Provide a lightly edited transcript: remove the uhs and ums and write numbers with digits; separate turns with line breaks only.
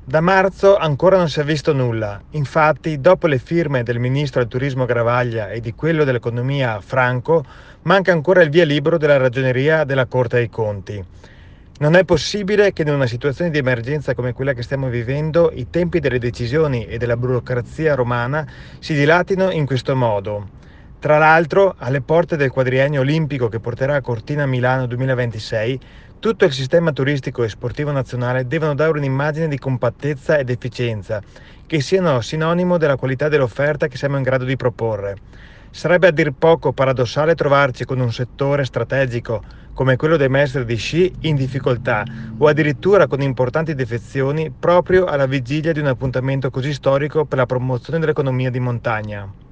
Da marzo ancora non si è visto nulla. Infatti, dopo le firme del ministro del turismo Garavaglia e di quello dell'economia Franco, manca ancora il via libera della ragioneria della Corte dei Conti. Non è possibile che in una situazione di emergenza come quella che stiamo vivendo i tempi delle decisioni e della burocrazia romana si dilatino in questo modo. Tra l'altro, alle porte del quadriennio olimpico che porterà a Cortina Milano 2026, tutto il sistema turistico e sportivo nazionale devono dare un'immagine di compattezza ed efficienza, che siano sinonimo della qualità dell'offerta che siamo in grado di proporre. Sarebbe a dir poco paradossale trovarci con un settore strategico come quello dei maestri di sci in difficoltà o addirittura con importanti defezioni proprio alla vigilia di un appuntamento così storico per la promozione dell'economia di montagna.